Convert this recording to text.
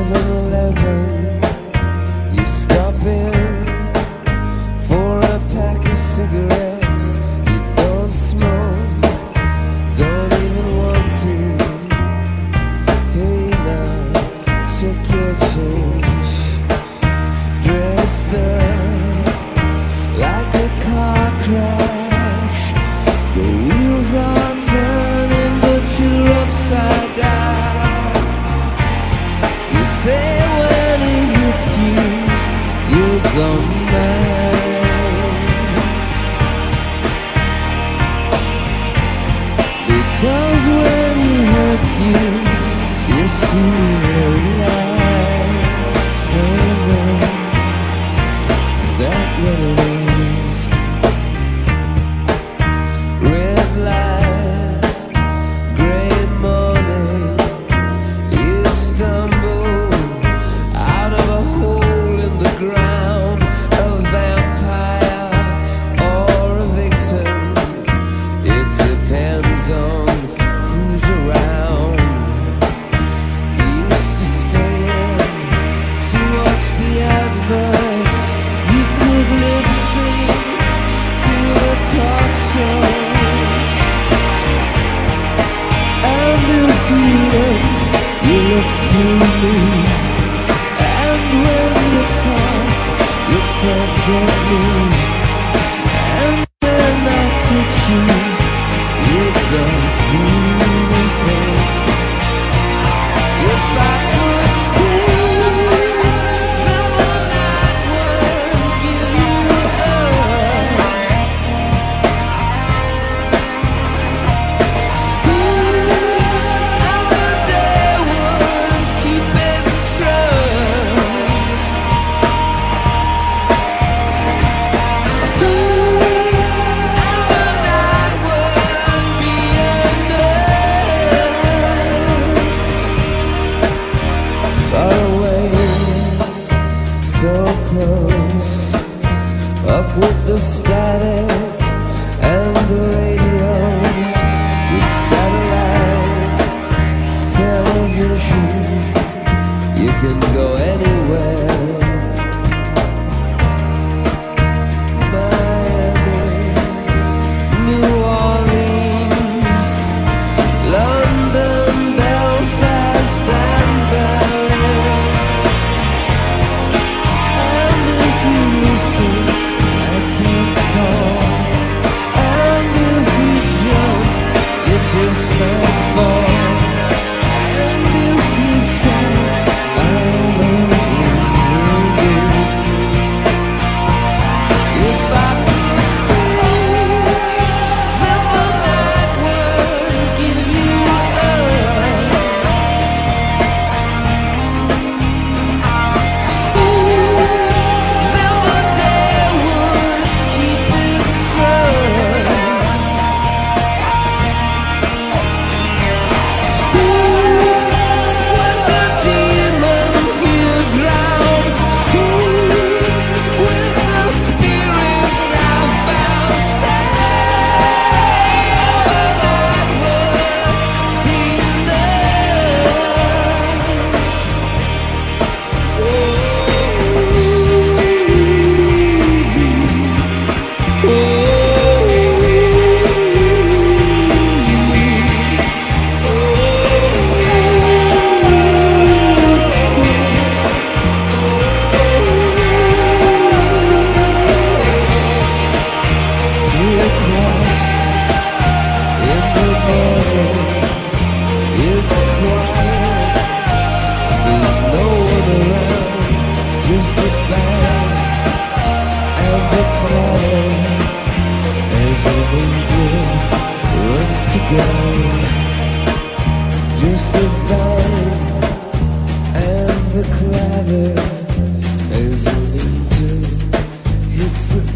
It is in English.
7-Eleven, you stop in for a pack of cigarettes. You don't smoke, don't even want to. Hey now, check your change. Dressed up like a car crash. The wheels are turning, but you're upside down. You say when it hits you, you don't mind, because when it hurts you, you feel alive. Oh no, is that what it is? Red light, gray morning, you stumble out of a hole in the ground, a vampire or a victim. It depends on who's around. You used to stay in to watch the adverts. You could lip sync to the talk shows. And if you look through me. And when you talk at me. And when I touch you, you don't feel anything. If I could stay, then the night would give you up. Stay, and the day would keep its trust. Stay, and the night would be enough. Far away, so close, up with the static and the radio, with satellite television. You can go anywhere. Miami, New Orleans, London, Belfast and Berlin. And if you listen, I can call. And if you jump, you just might fall. And if you shout, I'll only hear you. If I could stay, then the night would give you up. Stay, then the day would keep its trust. Stay, with the demons you drown. Stay, with the spirit I found. Stay, and that would be just the band and the cloud as an angel runs to ground. Just the band and the clatter as an angel hits the